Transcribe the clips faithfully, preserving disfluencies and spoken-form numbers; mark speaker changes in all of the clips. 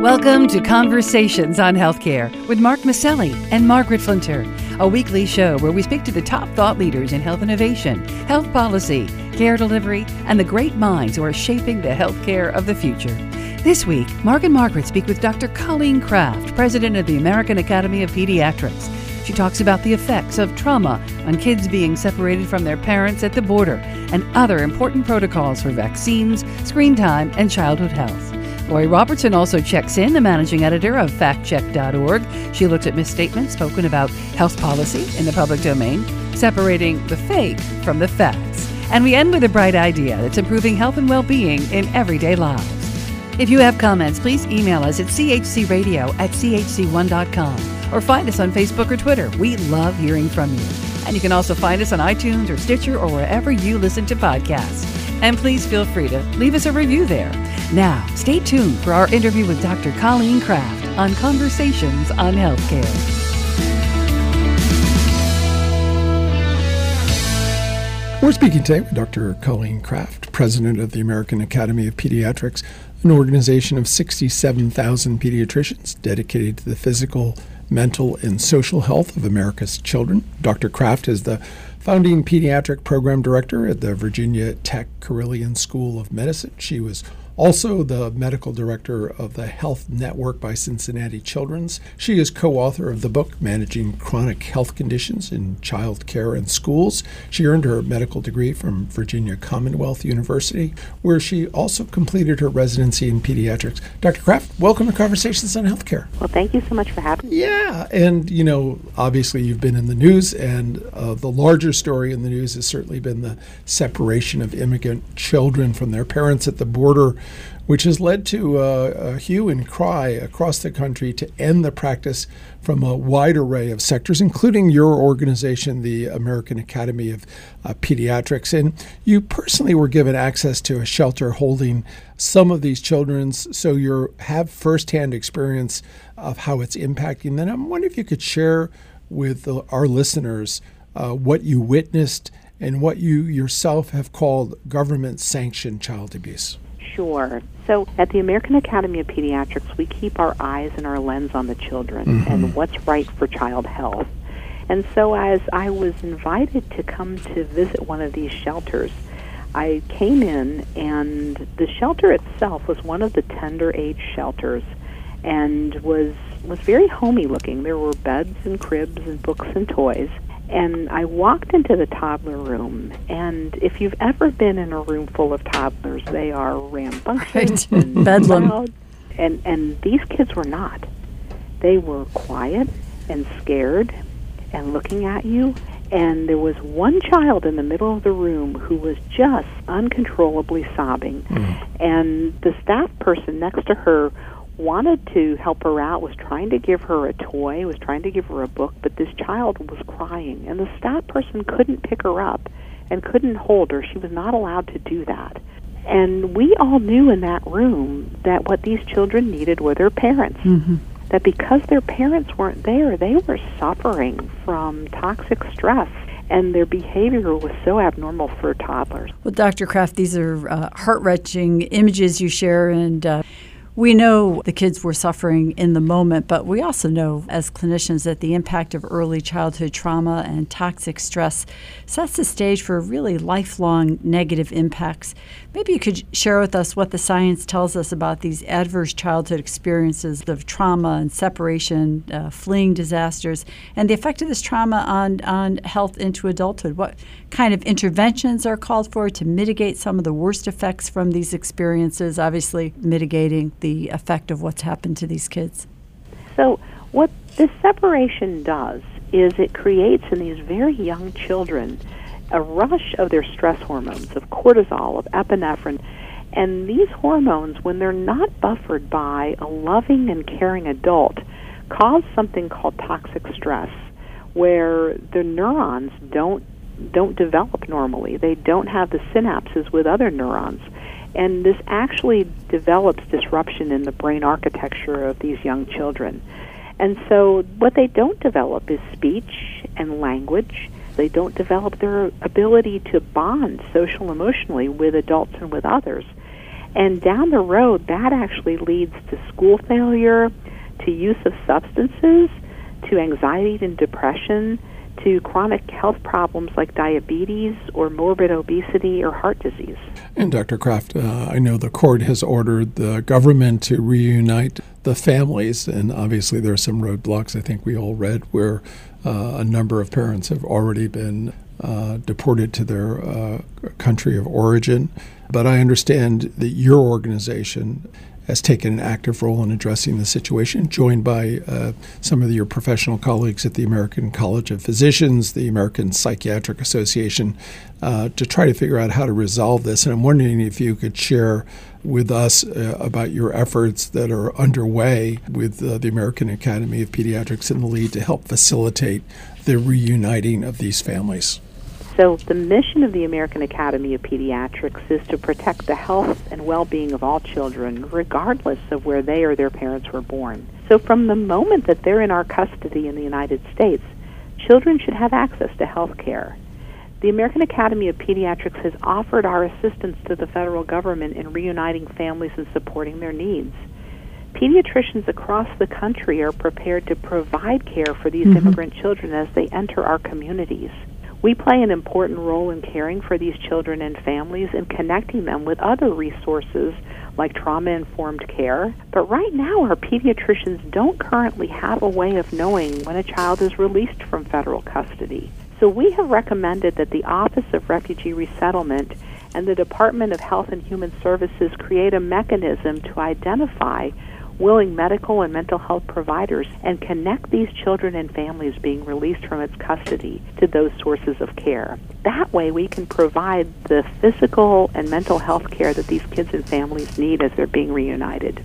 Speaker 1: Welcome to Conversations on Healthcare with Mark Maselli and Margaret Flinter, a weekly show where we speak to the top thought leaders in health innovation, health policy, care delivery, and the great minds who are shaping the healthcare of the future. This week, Mark and Margaret speak with Doctor Colleen Kraft, president of the American Academy of Pediatrics. She talks about the effects of trauma on kids being separated from their parents at the border and other important protocols for vaccines, screen time, and childhood health. Lori Robertson also checks in, the managing editor of fact check dot org. She looks at misstatements spoken about health policy in the public domain, separating the fake from the facts. And we end with a bright idea that's improving health and well-being in everyday lives. If you have comments, please email us at c h c radio at c h c one dot com or find us on Facebook or Twitter. We love hearing from you. And you can also find us on iTunes or Stitcher or wherever you listen to podcasts. And please feel free to leave us a review there. Now, stay tuned for our interview with Doctor Colleen Kraft on Conversations on Healthcare.
Speaker 2: We're speaking today with Doctor Colleen Kraft, president of the American Academy of Pediatrics, an organization of sixty-seven thousand pediatricians dedicated to the physical, mental, and social health of America's children. Doctor Kraft is the founding pediatric program director at the Virginia Tech Carilion School of Medicine. She was also the medical director of the Health Network by Cincinnati Children's. She is co-author of the book Managing Chronic Health Conditions in Child Care and Schools. She earned her medical degree from Virginia Commonwealth University, where she also completed her residency in pediatrics. Doctor Kraft, welcome to Conversations on Healthcare.
Speaker 3: Well, thank you so much for having me.
Speaker 2: Yeah, and you know, obviously you've been in the news, and uh, the larger story in the news has certainly been the separation of immigrant children from their parents at the border, which has led to uh, a hue and cry across the country to end the practice from a wide array of sectors, including your organization, the American Academy of uh, Pediatrics. And you personally were given access to a shelter holding some of these children, so you have firsthand experience of how it's impacting them. I'm wondering if you could share with the, our listeners uh, what you witnessed and what you yourself have called government-sanctioned child abuse.
Speaker 3: Sure. So at the American Academy of Pediatrics, we keep our eyes and our lens on the children mm-hmm. and what's right for child health. And so as I was invited to come to visit one of these shelters, I came in, and the shelter itself was one of the tender age shelters and was was very homey looking. There were beds and cribs and books and toys. And I walked into the toddler room, and if you've ever been in a room full of toddlers, they are rambunctious
Speaker 1: right.
Speaker 3: and
Speaker 1: bedlam.
Speaker 3: loud. And, and these kids were not. They were quiet and scared and looking at you. And there was one child in the middle of the room who was just uncontrollably sobbing. Mm. And the staff person next to her wanted to help her out, was trying to give her a toy, was trying to give her a book, but this child was crying, and the staff person couldn't pick her up and couldn't hold her. She was not allowed to do that. And we all knew in that room that what these children needed were their parents. Mm-hmm. That because their parents weren't there, they were suffering from toxic stress, and their behavior was so abnormal for toddlers.
Speaker 1: Well, Doctor Kraft, these are uh, heart-wrenching images you share, and uh, we know the kids were suffering in the moment, but we also know as clinicians that the impact of early childhood trauma and toxic stress sets the stage for really lifelong negative impacts. Maybe you could share with us what the science tells us about these adverse childhood experiences of trauma and separation, uh, fleeing disasters, and the effect of this trauma on, on health into adulthood. What kind of interventions are called for to mitigate some of the worst effects from these experiences, obviously mitigating the effect of what's happened to these kids?
Speaker 3: So what this separation does is it creates in these very young children a rush of their stress hormones, of cortisol, of epinephrine. And these hormones, when they're not buffered by a loving and caring adult, cause something called toxic stress, where the neurons don't don't develop normally. They don't have the synapses with other neurons. And this actually develops disruption in the brain architecture of these young children. And so what they don't develop is speech and language. They don't develop their ability to bond social emotionally with adults and with others. And down the road, that actually leads to school failure, to use of substances, to anxiety and depression, to chronic health problems like diabetes or morbid obesity or heart disease.
Speaker 2: And Doctor Kraft, uh, I know the court has ordered the government to reunite the families, and obviously there are some roadblocks I think we all read where uh, a number of parents have already been uh, deported to their uh, country of origin. But I understand that your organization has taken an active role in addressing the situation, joined by uh, some of your professional colleagues at the American College of Physicians, the American Psychiatric Association, uh, to try to figure out how to resolve this. And I'm wondering if you could share with us uh, about your efforts that are underway with uh, the American Academy of Pediatrics in the lead to help facilitate the reuniting of these families.
Speaker 3: So the mission of the American Academy of Pediatrics is to protect the health and well-being of all children, regardless of where they or their parents were born. So from the moment that they're in our custody in the United States, children should have access to health care. The American Academy of Pediatrics has offered our assistance to the federal government in reuniting families and supporting their needs. Pediatricians across the country are prepared to provide care for these mm-hmm. immigrant children as they enter our communities. We play an important role in caring for these children and families and connecting them with other resources like trauma-informed care. But right now, our pediatricians don't currently have a way of knowing when a child is released from federal custody. So we have recommended that the Office of Refugee Resettlement and the Department of Health and Human Services create a mechanism to identify willing medical and mental health providers and connect these children and families being released from its custody to those sources of care. That way we can provide the physical and mental health care that these kids and families need as they're being reunited.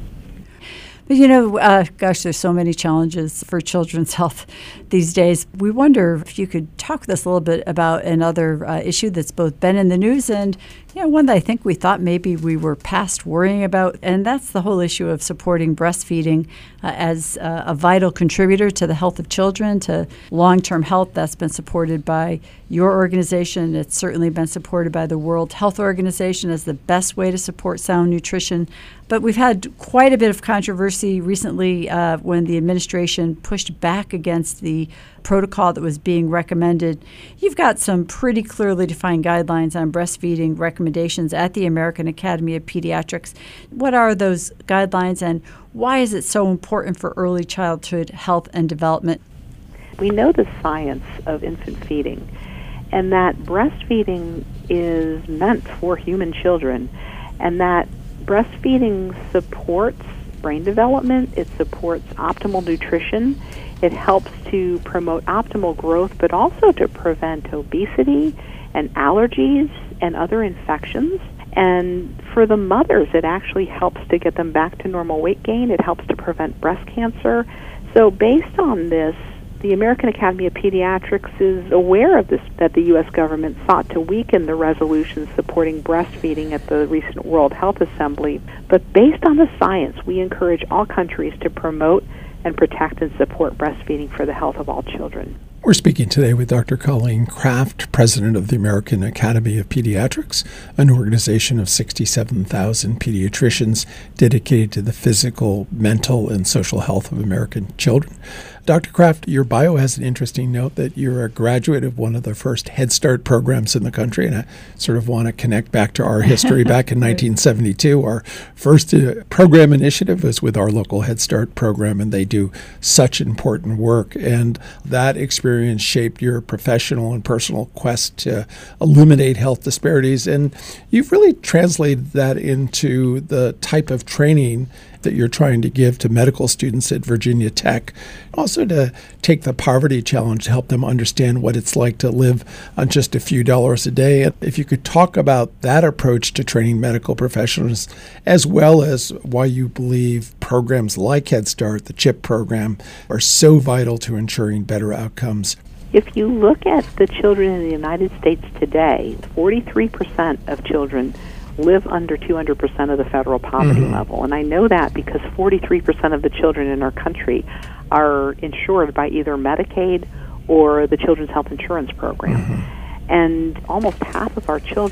Speaker 4: But you know, uh, gosh, there's so many challenges for children's health these days. We wonder if you could talk with us a little bit about another uh, issue that's both been in the news and, you know, one that I think we thought maybe we were past worrying about, and that's the whole issue of supporting breastfeeding uh, as uh, a vital contributor to the health of children, to long-term health. That's been supported by your organization. It's certainly been supported by the World Health Organization as the best way to support sound nutrition. But we've had quite a bit of controversy recently uh, when the administration pushed back against the protocol that was being recommended. You've got some pretty clearly defined guidelines on breastfeeding recommendations at the American Academy of Pediatrics. What are those guidelines, and why is it so important for early childhood health and development?
Speaker 3: We know the science of infant feeding, and that breastfeeding is meant for human children, and that breastfeeding supports brain development, it supports optimal nutrition, it helps to promote optimal growth, but also to prevent obesity and allergies and other infections. And for the mothers, it actually helps to get them back to normal weight gain. It helps to prevent breast cancer. So based on this, the American Academy of Pediatrics is aware of this, that the U S government sought to weaken the resolutions supporting breastfeeding at the recent World Health Assembly. But based on the science, we encourage all countries to promote and protect and support breastfeeding for the health of all children.
Speaker 2: We're speaking today with Doctor Colleen Kraft, president of the American Academy of Pediatrics, an organization of sixty-seven thousand pediatricians dedicated to the physical, mental, and social health of American children. Doctor Kraft, your bio has an interesting note that you're a graduate of one of the first Head Start programs in the country, and I sort of want to connect back to our history. Back in nineteen seventy-two, our first uh, program initiative was with our local Head Start program, and they do such important work. And that experience shaped your professional and personal quest to eliminate health disparities, and you've really translated that into the type of training that you're trying to give to medical students at Virginia Tech. Also to take the poverty challenge to help them understand what it's like to live on just a few dollars a day. And if you could talk about that approach to training medical professionals, as well as why you believe programs like Head Start, the CHIP program, are so vital to ensuring better outcomes.
Speaker 3: If you look at the children in the United States today, forty-three percent of children live under two hundred percent of the federal poverty mm-hmm. level. And I know that because forty-three percent of the children in our country are insured by either Medicaid or the Children's Health Insurance Program. Mm-hmm. And almost half of our children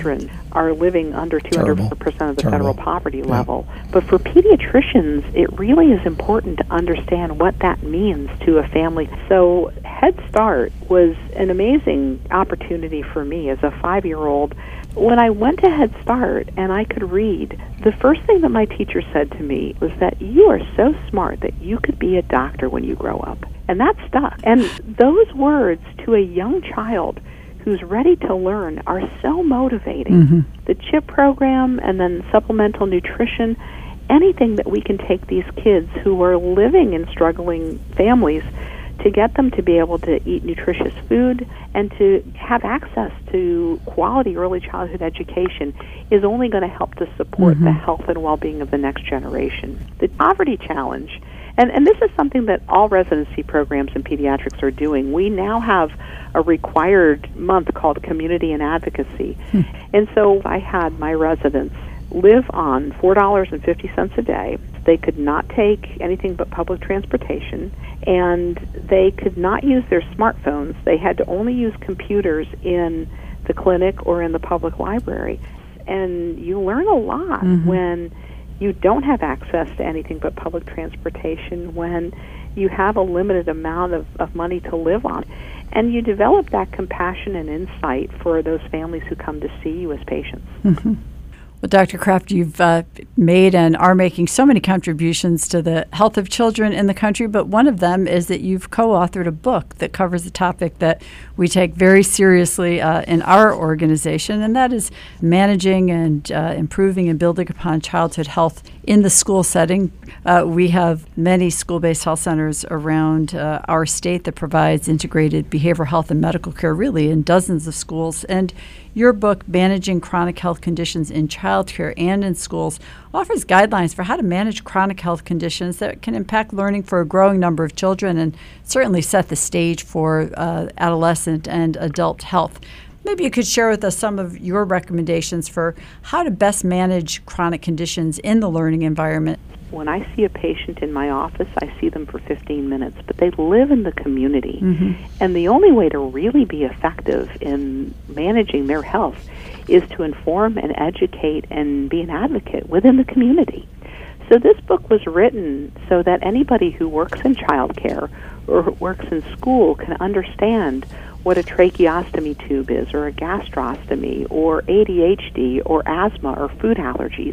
Speaker 3: are living under two hundred percent of the
Speaker 2: Terrible.
Speaker 3: federal poverty
Speaker 2: Yeah.
Speaker 3: level. But for pediatricians, it really is important to understand what that means to a family. So Head Start was an amazing opportunity for me as a five-year-old. When I went to Head Start and I could read, the first thing that my teacher said to me was that you are so smart that you could be a doctor when you grow up. And that stuck. And those words to a young child who's ready to learn are so motivating.
Speaker 4: Mm-hmm.
Speaker 3: The CHIP program and then supplemental nutrition, anything that we can take these kids who are living in struggling families to get them to be able to eat nutritious food and to have access to quality early childhood education is only going to help to support
Speaker 4: Mm-hmm.
Speaker 3: the health and well-being of the next generation. The poverty challenge, and, and this is something that all residency programs in pediatrics are doing. We now have a required month called Community and Advocacy.
Speaker 4: Hmm.
Speaker 3: And so I had my residents live on four dollars and fifty cents a day. They could not take anything but public transportation, and they could not use their smartphones. They had to only use computers in the clinic or in the public library. And you learn a lot
Speaker 4: Mm-hmm.
Speaker 3: when you don't have access to anything but public transportation, when you have a limited amount of, of money to live on. And you develop that compassion and insight for those families who come to see you as patients.
Speaker 4: Mm-hmm. Well, Doctor Kraft, you've uh, made and are making so many contributions to the health of children in the country, but one of them is that you've co-authored a book that covers a topic that we take very seriously uh, in our organization, and that is managing and uh, improving and building upon childhood health in the school setting. Uh, we have many school-based health centers around uh, our state that provides integrated behavioral health and medical care really in dozens of schools, and your book, Managing Chronic Health Conditions in Childcare and in Schools, offers guidelines for how to manage chronic health conditions that can impact learning for a growing number of children and certainly set the stage for uh, adolescent and adult health. Maybe you could share with us some of your recommendations for how to best manage chronic conditions in the learning environment.
Speaker 3: When I see a patient in my office, I see them for fifteen minutes, but they live in the community.
Speaker 4: Mm-hmm.
Speaker 3: And the only way to really be effective in managing their health is to inform and educate and be an advocate within the community. So this book was written so that anybody who works in childcare or works in school can understand what a tracheostomy tube is, or a gastrostomy, or A D H D, or asthma, or food allergies.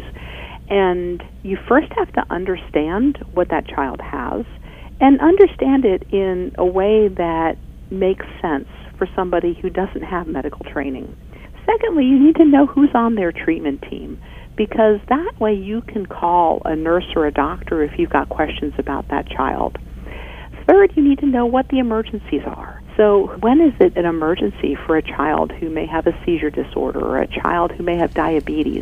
Speaker 3: And you first have to understand what that child has and understand it in a way that makes sense for somebody who doesn't have medical training. Secondly, you need to know who's on their treatment team, because that way you can call a nurse or a doctor if you've got questions about that child. Third, you need to know what the emergencies are. So when is it an emergency for a child who may have a seizure disorder or a child who may have diabetes?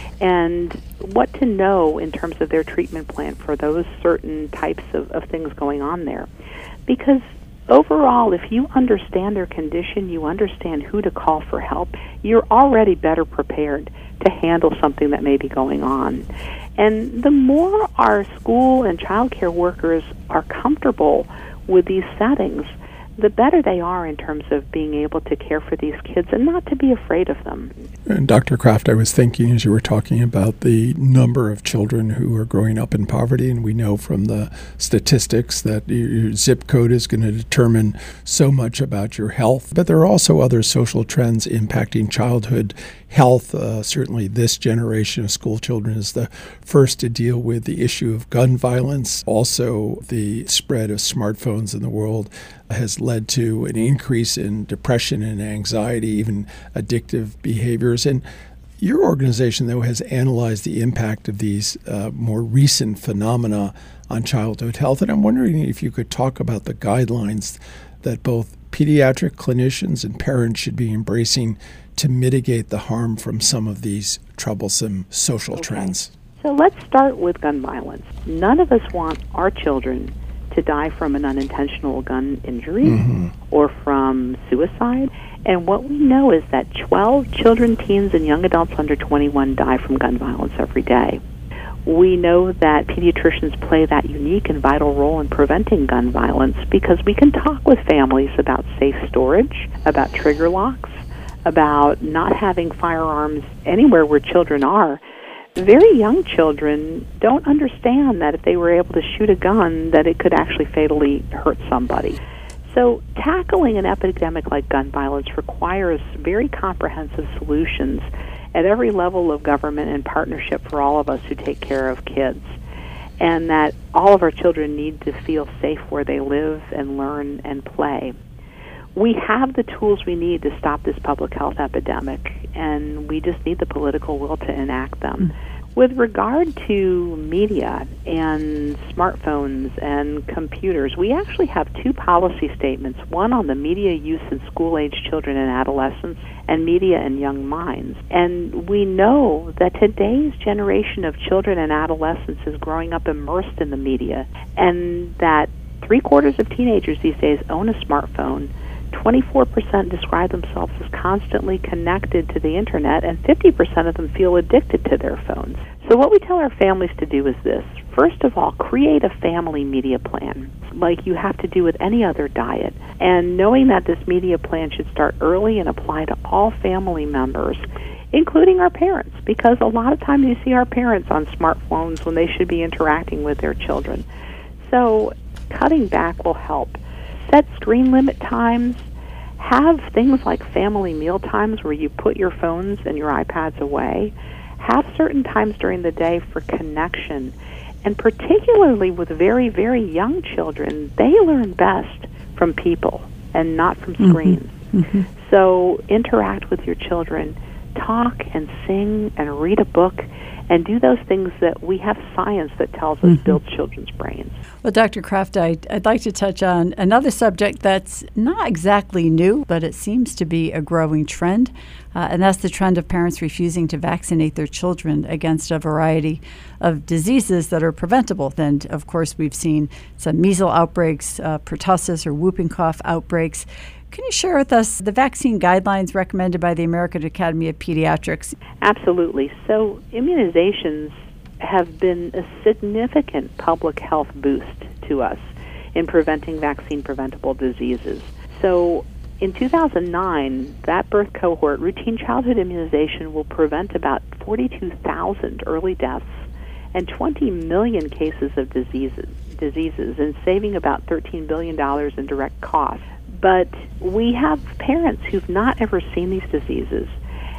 Speaker 3: And what to know in terms of their treatment plan for those certain types of, of things going on there. Because overall, if you understand their condition, you understand who to call for help, you're already better prepared to handle something that may be going on. And the more our school and child care workers are comfortable with these settings, the better they are in terms of being able to care for these kids and not to be afraid of them.
Speaker 2: And Doctor Kraft, I was thinking as you were talking about the number of children who are growing up in poverty, and we know from the statistics that your zip code is going to determine so much about your health. But there are also other social trends impacting childhood health. Uh, certainly this generation of school children is the first to deal with the issue of gun violence. Also, the spread of smartphones in the world has led to an increase in depression and anxiety, even addictive behaviors. And your organization, though, has analyzed the impact of these uh, more recent phenomena on childhood health. And I'm wondering if you could talk about the guidelines that both pediatric clinicians and parents should be embracing to mitigate the harm from some of these troublesome social
Speaker 3: Okay.
Speaker 2: trends.
Speaker 3: So let's start with gun violence. None of us want our children to die from an unintentional gun injury
Speaker 2: Mm-hmm.
Speaker 3: or from suicide. And what we know is that twelve children, teens, and young adults under twenty-one die from gun violence every day. We know that pediatricians play that unique and vital role in preventing gun violence because we can talk with families about safe storage, about trigger locks, about not having firearms anywhere where children are, very young children don't understand that if they were able to shoot a gun, that it could actually fatally hurt somebody. So tackling an epidemic like gun violence requires very comprehensive solutions at every level of government and partnership for all of us who take care of kids, and that all of our children need to feel safe where they live and learn and play. We have the tools we need to stop this public health epidemic, and we just need the political will to enact them. With regard to media and smartphones and computers, we actually have two policy statements, one on the media use in school-age children and adolescents and media in young minds. And we know that today's generation of children and adolescents is growing up immersed in the media, and that three-quarters of teenagers these days own a smartphone. twenty-four percent describe themselves as constantly connected to the internet, and fifty percent of them feel addicted to their phones. So what we tell our families to do is this. First of all, create a family media plan, like you have to do with any other diet. And knowing that this media plan should start early and apply to all family members, including our parents, because a lot of times you see our parents on smartphones when they should be interacting with their children. So cutting back will help. Set screen limit times. Have things like family meal times where you put your phones and your iPads away. Have certain times during the day for connection. And particularly with very, very young children, they learn best from people and not from screens.
Speaker 4: Mm-hmm. Mm-hmm.
Speaker 3: So interact with your children. Talk and sing and read a book and do those things that we have science that tells us mm-hmm. build children's brains.
Speaker 4: Well, Doctor Kraft, I'd, I'd like to touch on another subject that's not exactly new, but it seems to be a growing trend, uh, and that's the trend of parents refusing to vaccinate their children against a variety of diseases that are preventable. And, of course, we've seen some measles outbreaks, uh, pertussis or whooping cough outbreaks. Can you share with us the vaccine guidelines recommended by the American Academy of Pediatrics?
Speaker 3: Absolutely. So immunizations have been a significant public health boost to us in preventing vaccine-preventable diseases. So in two thousand nine, that birth cohort, routine childhood immunization will prevent about forty-two thousand early deaths and twenty million cases of diseases, diseases and saving about thirteen billion dollars in direct costs. But we have parents who've not ever seen these diseases,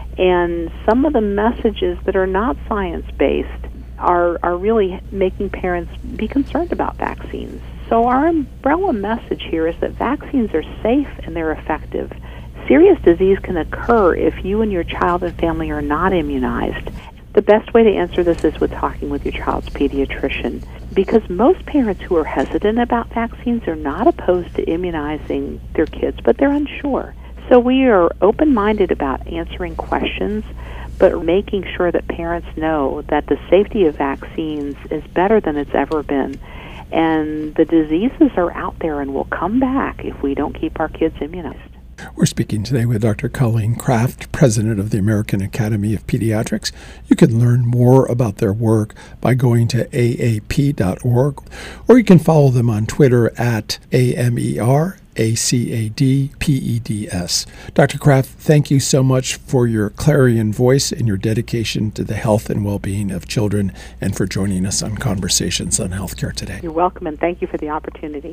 Speaker 3: and some of the messages that are not science-based are, are really making parents be concerned about vaccines. So our umbrella message here is that vaccines are safe and they're effective. Serious disease can occur if you and your child and family are not immunized. The best way to answer this is with talking with your child's pediatrician, because most parents who are hesitant about vaccines are not opposed to immunizing their kids, but they're unsure. So we are open-minded about answering questions, but making sure that parents know that the safety of vaccines is better than it's ever been. And the diseases are out there and will come back if we don't keep our kids immunized.
Speaker 2: We're speaking today with Doctor Colleen Kraft, President of the American Academy of Pediatrics. You can learn more about their work by going to A A P dot org, or you can follow them on Twitter at A M E R A C A D P E D S. Doctor Kraft, thank you so much for your clarion voice and your dedication to the health and well-being of children, and for joining us on Conversations on Healthcare today.
Speaker 3: You're welcome, and thank you for the opportunity.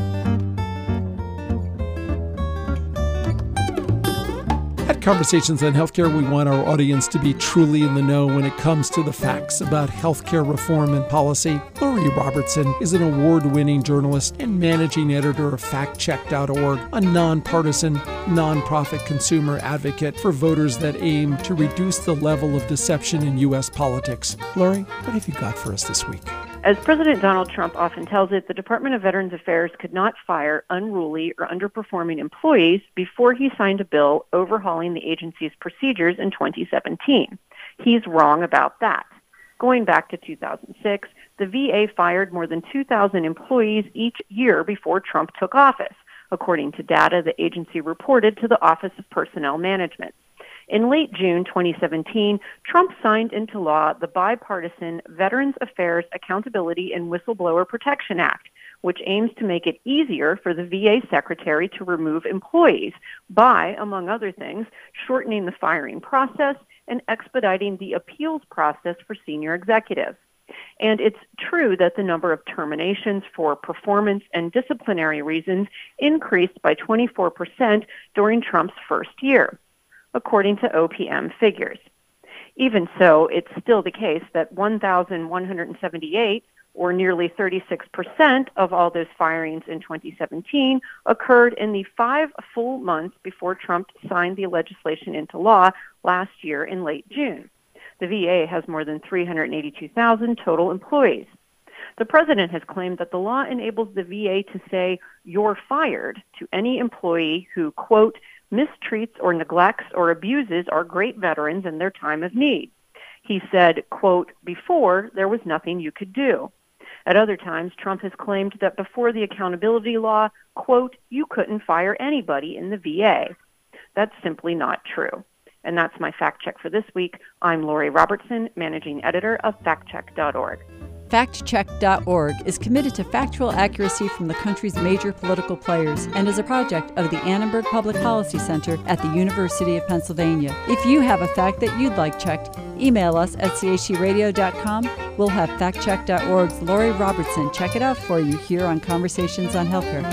Speaker 2: At Conversations on Healthcare, we want our audience to be truly in the know when it comes to the facts about healthcare reform and policy. Lori Robertson is an award-winning journalist and managing editor of fact check dot org, a nonpartisan, nonprofit consumer advocate for voters that aim to reduce the level of deception in U S politics. Lori, what have you got for us this week?
Speaker 5: As President Donald Trump often tells it, the Department of Veterans Affairs could not fire unruly or underperforming employees before he signed a bill overhauling the agency's procedures in twenty seventeen. He's wrong about that. Going back to two thousand six, the V A fired more than two thousand employees each year before Trump took office, according to data the agency reported to the Office of Personnel Management. In late June twenty seventeen, Trump signed into law the bipartisan Veterans Affairs Accountability and Whistleblower Protection Act, which aims to make it easier for the V A secretary to remove employees by, among other things, shortening the firing process and expediting the appeals process for senior executives. And it's true that the number of terminations for performance and disciplinary reasons increased by twenty-four percent during Trump's first year, according to O P M figures. Even so, it's still the case that one thousand one hundred seventy-eight, or nearly thirty-six percent of all those firings in twenty seventeen, occurred in the five full months before Trump signed the legislation into law last year in late June. The V A has more than three hundred eighty-two thousand total employees. The president has claimed that the law enables the V A to say, "You're fired," to any employee who, quote, mistreats or neglects or abuses our great veterans in their time of need. He said, quote, "Before, there was nothing you could do." At other times, Trump has claimed that before the accountability law, quote, "you couldn't fire anybody in the V A." That's simply not true. And that's my fact check for this week. I'm Lori Robertson, managing editor of fact check dot org.
Speaker 4: fact check dot org is committed to factual accuracy from the country's major political players and is a project of the Annenberg Public Policy Center at the University of Pennsylvania. If you have a fact that you'd like checked, email us at c h c radio dot com. We'll have fact check dot org's Lori Robertson check it out for you here on Conversations on Healthcare.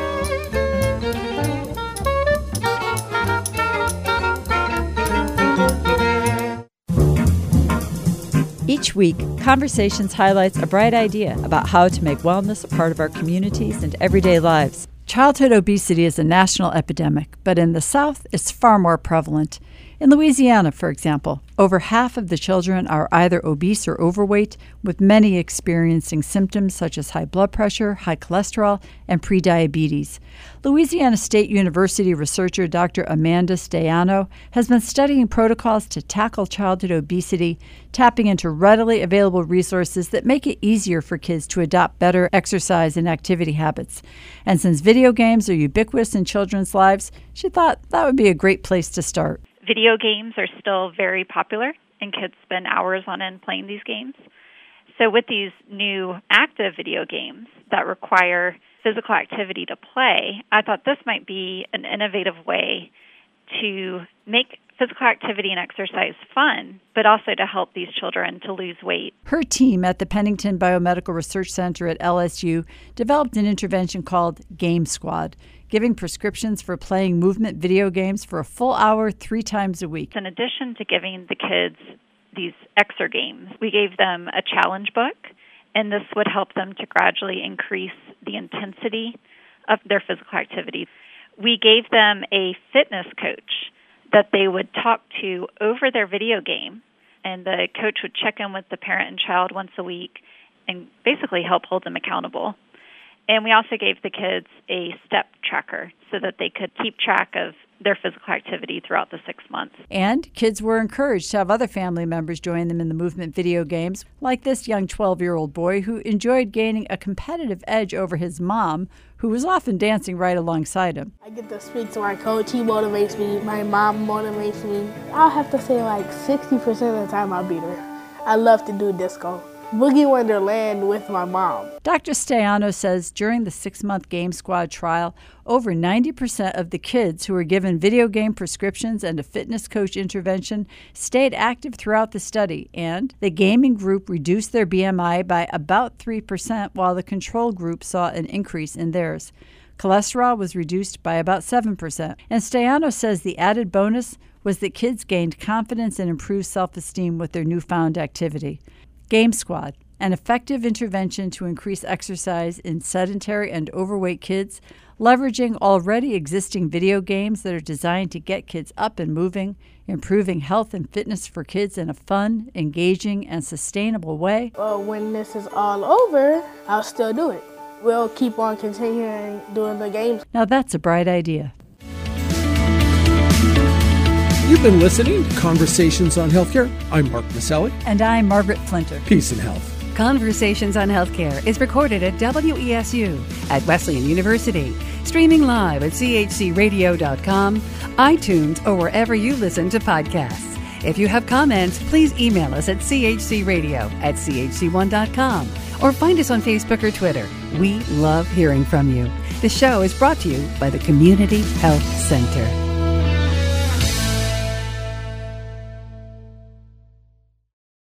Speaker 4: Each week, Conversations highlights a bright idea about how to make wellness a part of our communities and everyday lives. Childhood obesity is a national epidemic, but in the South, it's far more prevalent. In Louisiana, for example, over half of the children are either obese or overweight, with many experiencing symptoms such as high blood pressure, high cholesterol, and prediabetes. Louisiana State University researcher Doctor Amanda Staiano has been studying protocols to tackle childhood obesity, tapping into readily available resources that make it easier for kids to adopt better exercise and activity habits. And since video games are ubiquitous in children's lives, she thought that would be a great place to start.
Speaker 6: Video games are still very popular, and kids spend hours on end playing these games. So with these new active video games that require physical activity to play, I thought this might be an innovative way to make physical activity and exercise fun, but also to help these children to lose weight.
Speaker 4: Her team at the Pennington Biomedical Research Center at L S U developed an intervention called Game Squad, giving prescriptions for playing movement video games for a full hour three times a week.
Speaker 6: In addition to giving the kids these exer games, we gave them a challenge book, and this would help them to gradually increase the intensity of their physical activity. We gave them a fitness coach that they would talk to over their video game, and the coach would check in with the parent and child once a week and basically help hold them accountable. And we also gave the kids a step tracker so that they could keep track of their physical activity throughout the six months.
Speaker 4: And kids were encouraged to have other family members join them in the movement video games, like this young twelve-year-old boy who enjoyed gaining a competitive edge over his mom, who was often dancing right alongside him.
Speaker 7: I get to speak to my coach. He motivates me. My mom motivates me. I'll have to say like sixty percent of the time I'll beat her. I love to do disco. Boogie Wonderland with my mom.
Speaker 4: Doctor Staiano says during the six-month Game Squad trial, over ninety percent of the kids who were given video game prescriptions and a fitness coach intervention stayed active throughout the study, and the gaming group reduced their B M I by about three percent, while the control group saw an increase in theirs. Cholesterol was reduced by about seven percent, and Staiano says the added bonus was that kids gained confidence and improved self-esteem with their newfound activity. Game Squad, an effective intervention to increase exercise in sedentary and overweight kids, leveraging already existing video games that are designed to get kids up and moving, improving health and fitness for kids in a fun, engaging, and sustainable way.
Speaker 7: Well, when this is all over, I'll still do it. We'll keep on continuing doing the games.
Speaker 4: Now that's a bright idea.
Speaker 2: You've been listening to Conversations on Healthcare. I'm Mark Maselli.
Speaker 4: And I'm Margaret Flinter.
Speaker 2: Peace and health.
Speaker 1: Conversations on Healthcare is recorded at W E S U at Wesleyan University, streaming live at c h c radio dot com, iTunes, or wherever you listen to podcasts. If you have comments, please email us at c h c radio at c h c one dot com or find us on Facebook or Twitter. We love hearing from you. The show is brought to you by the Community Health Center.